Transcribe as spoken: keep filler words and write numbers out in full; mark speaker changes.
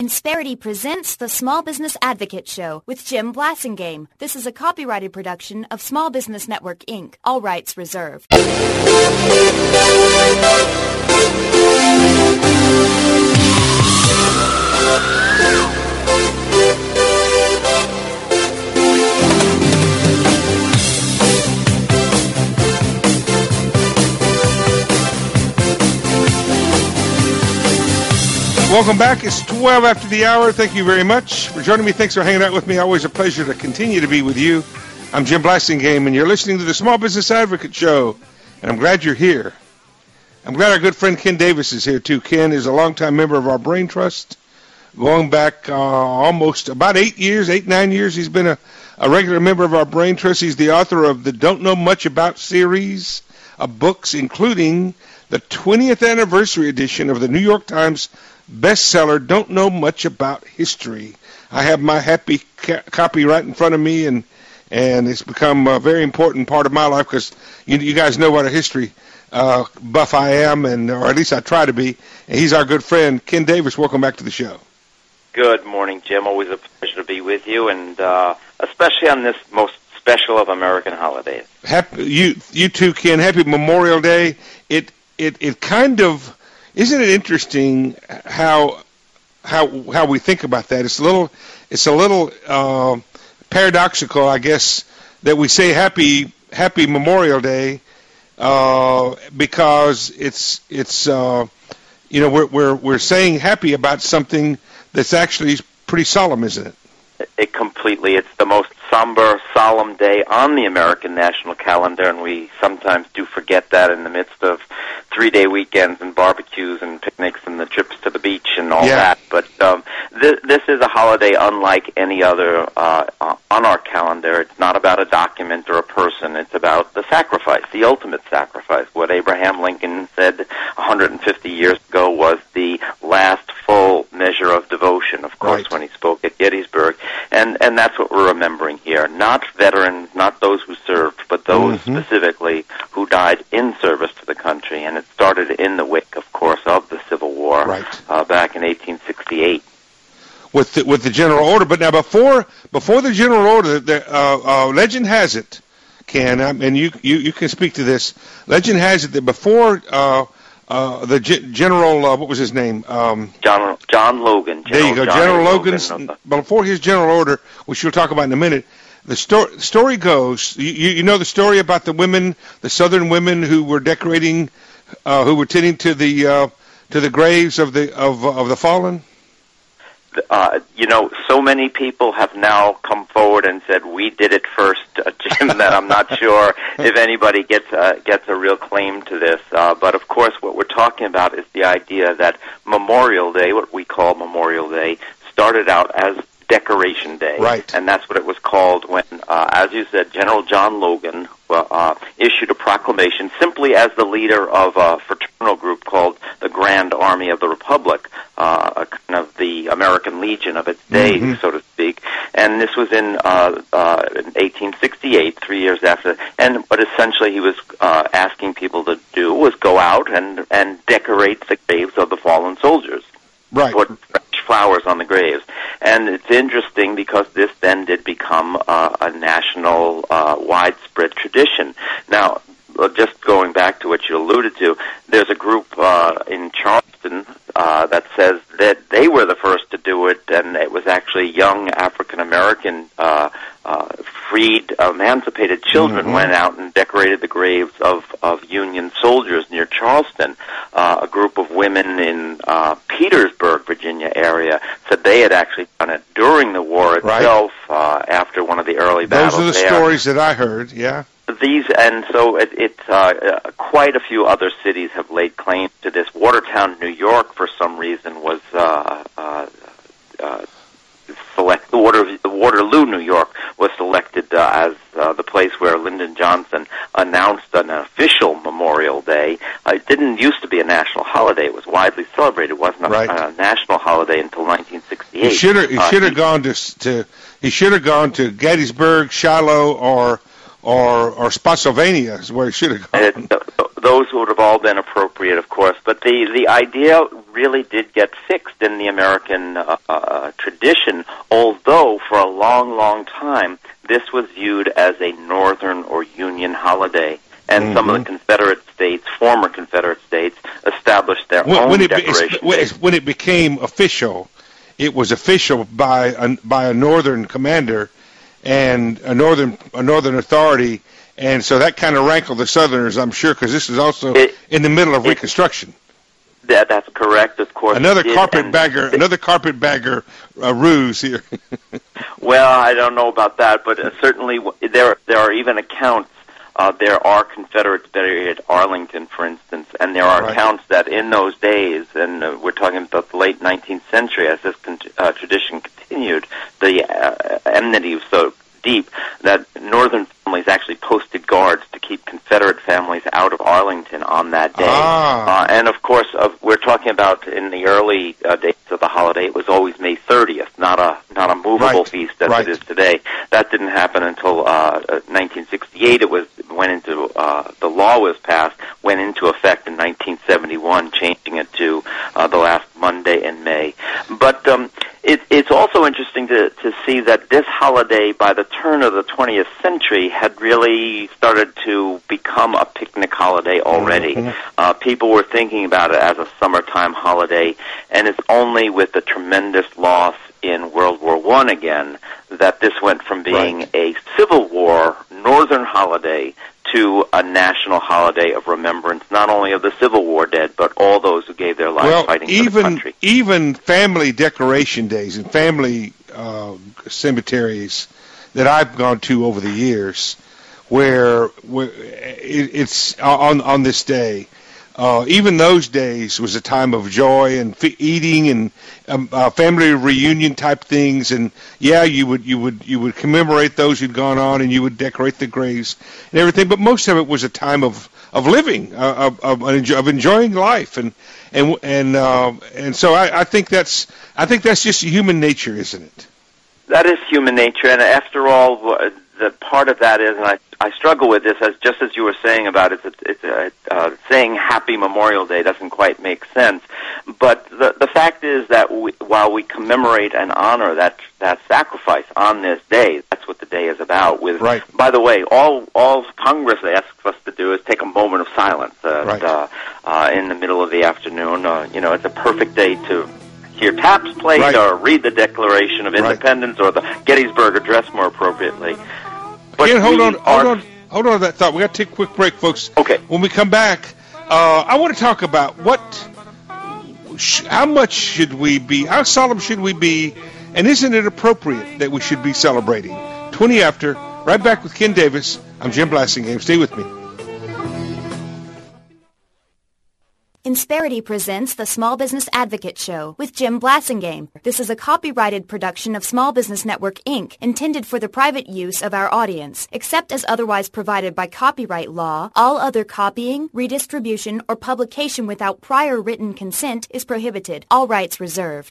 Speaker 1: Insperity presents the Small Business Advocate Show with Jim Blasingame. This is a copyrighted production of Small Business Network, Incorporated. All rights reserved.
Speaker 2: Welcome back. It's twelve after the hour. Thank you very much for joining me. Thanks for hanging out with me. Always a pleasure to continue to be with you. I'm Jim Blasingame, and you're listening to the Small Business Advocate Show, and I'm glad you're here. I'm glad our good friend Ken Davis is here, too. Ken is a longtime member of our Brain Trust, going back uh, almost about eight years, eight, nine years. He's been a, a regular member of our Brain Trust. He's the author of the Don't Know Much About series of books, including the twentieth anniversary edition of the New York Times bestseller, Don't Know Much About History. I have my happy ca- copy right in front of me, and and it's become a very important part of my life because you, you guys know what a history uh, buff I am, and or at least I try to be. And he's our good friend, Ken Davis. Welcome back to the show.
Speaker 3: Good morning, Jim. Always a pleasure to be with you, and uh, especially on this most special of American holidays.
Speaker 2: Happy, you you too, Ken. Happy Memorial Day. It it it kind of Isn't it interesting how how how we think about that? It's a little it's a little uh, paradoxical, I guess, that we say happy Happy Memorial Day uh, because it's it's uh, you know we're we're we're saying happy about something that's actually pretty solemn, isn't it?
Speaker 3: It completely. It's the most somber, solemn day on the American national calendar, and we sometimes do forget that in the midst of three-day weekends and barbecues and picnics and the trips to the beach and all
Speaker 2: yeah.
Speaker 3: that. But um, th- this is a holiday unlike any other uh, on our calendar. It's not about a document or a person. It's about the sacrifice, the ultimate sacrifice. What Abraham Lincoln said one hundred fifty years ago was the last full measure of devotion, of course,
Speaker 2: right.
Speaker 3: when he spoke at Gettysburg. And and that's what we're remembering here. Not veterans, not those who served, but those
Speaker 2: mm-hmm.
Speaker 3: specifically who died in service to the country. And it started in the wake, of course, of the Civil War
Speaker 2: right.
Speaker 3: uh, back in eighteen sixty-eight.
Speaker 2: With the, with the general order. But now before before the general order, the, uh, uh, legend has it, Ken, um, and you, you, you can speak to this, legend has it that before uh, uh, the G- general, uh, what was his name? Um,
Speaker 3: John John Logan.
Speaker 2: General there you go,
Speaker 3: John
Speaker 2: General
Speaker 3: Logan's,
Speaker 2: Logan's, the, before his general order, which we'll talk about in a minute, the sto- story goes, you, you know the story about the women, the southern women who were decorating, uh, who were tending to the uh, to the graves of the of of the fallen?
Speaker 3: Uh, you know, so many people have now come forward and said we did it first, uh, Jim. That I'm not sure if anybody gets uh, gets a real claim to this. Uh, but of course, what we're talking about is the idea that Memorial Day, what we call Memorial Day, started out as Decoration Day,
Speaker 2: right?
Speaker 3: And that's what it was called when, uh, as you said, General John Logan uh, issued a proclamation simply as the leader of a fraternal group called the Grand Army of the Republic, uh, a kind of the American Legion of its day, mm-hmm. so to speak. And this was in, uh, uh, in eighteen sixty-eight, three years after. And what essentially he was uh, asking people to do was go out and and decorate the graves of the fallen soldiers.
Speaker 2: Right.
Speaker 3: Put fresh flowers on the graves. And it's interesting because this then did become uh, a national, uh, widespread tradition. Now, just going back to what you alluded to, there's a group uh, in Charleston uh, that says that they were the first to do it, and it was actually young African-American uh, uh, freed, emancipated children mm-hmm. went out and decorated the graves of, of Union soldiers near Charleston. Uh, a group of women in uh, Petersburg, Virginia area said they had actually done it during the war itself, right. uh, after one of the early battles.
Speaker 2: Those are the
Speaker 3: there.
Speaker 2: stories that I heard, yeah.
Speaker 3: These, and so it, it uh, uh, quite a few other cities have laid claim to this. Watertown, New York, for some reason, was uh, uh, uh, select. Water, Waterloo, New York, was selected uh, as uh, the place where Lyndon Johnson announced an official Memorial Day. Uh, it didn't used to be a national holiday. It was widely celebrated. It wasn't a,
Speaker 2: right.
Speaker 3: a national holiday until nineteen sixty-eight.
Speaker 2: He should have. He
Speaker 3: uh,
Speaker 2: should have gone to to. He should have gone to Gettysburg, Shiloh, or. Or, or Spotsylvania is where it should have gone.
Speaker 3: It, th- those would have all been appropriate, of course. But the, the idea really did get fixed in the American uh, uh, tradition, although for a long, long time this was viewed as a Northern or Union holiday. And mm-hmm. some of the Confederate states, former Confederate states, established their
Speaker 2: when,
Speaker 3: own
Speaker 2: when it,
Speaker 3: decoration
Speaker 2: be, when it became official, it was official by a, by a Northern commander and a Northern a Northern authority, and so that kind of rankled the Southerners, I'm sure, because this is also it, in the middle of it, Reconstruction.
Speaker 3: That, that's correct, of course.
Speaker 2: Another carpetbagger, another carpetbagger uh, ruse here.
Speaker 3: Well, I don't know about that, but uh, certainly there there are even accounts. Uh, there are Confederates buried at Arlington, for instance, and there are right. accounts that in those days, and uh, we're talking about the late nineteenth century, as this con- uh, tradition continued, the uh, enmity was so deep that Northern families actually posted guards to keep Confederate families out of Arlington on that day.
Speaker 2: Ah.
Speaker 3: Uh, and, of course, uh, we're talking about in the early uh, days of the holiday, it was always May thirtieth, not a not a movable
Speaker 2: right.
Speaker 3: feast as
Speaker 2: right.
Speaker 3: it is today. That didn't happen until uh, nineteen sixty-eight. It was went into uh, the law was passed, went into effect in nineteen seventy-one, changing it to uh, the last Monday in May. But um, it, it's also interesting to, to see that this holiday, by the turn of the twentieth century, had really started to become a picnic holiday already. Mm-hmm. Uh, people were thinking about it as a summertime holiday, and it's only with the tremendous loss in World War One again that this went from being right. a Civil War Northern holiday to a national holiday of remembrance, not only of the Civil War dead, but all those who gave their lives
Speaker 2: well,
Speaker 3: fighting
Speaker 2: even,
Speaker 3: for the country.
Speaker 2: Even family decoration days and family uh, cemeteries that I've gone to over the years, where, where it, it's on on this day. Uh, even those days was a time of joy and f- eating and um, uh, family reunion type things. And yeah, you would you would you would commemorate those who'd gone on, and you would decorate the graves and everything. But most of it was a time of of living, uh, of, of of enjoying life, and and and uh, and so I, I think that's I think that's just human nature, isn't it?
Speaker 3: That is human nature, and after all, the part of that is, and I, I struggle with this, as just as you were saying about it, it's, it's uh, uh, saying Happy Memorial Day doesn't quite make sense. But the the fact is that we, while we commemorate and honor that that sacrifice on this day, that's what the day is about. With,
Speaker 2: right.
Speaker 3: By the way, all all Congress asks us to do is take a moment of silence uh,
Speaker 2: right.
Speaker 3: uh, uh, in the middle of the afternoon. Uh, you know, it's a perfect day to hear taps played
Speaker 2: right.
Speaker 3: or read the Declaration of Independence right. or the Gettysburg Address more appropriately. But
Speaker 2: Again, hold on,
Speaker 3: are...
Speaker 2: hold on, hold on to that thought. We got to take a quick break, folks.
Speaker 3: Okay.
Speaker 2: When we come back, uh, I want to talk about what, sh- how much should we be, how solemn should we be, and isn't it appropriate that we should be celebrating? twenty after, right back with Ken Davis. I'm Jim Blassingame. Stay with me.
Speaker 1: Insperity presents the Small Business Advocate Show with Jim Blassingame. This is a copyrighted production of Small Business Network, Incorporated, intended for the private use of our audience. Except as otherwise provided by copyright law, all other copying, redistribution, or publication without prior written consent is prohibited. All rights reserved.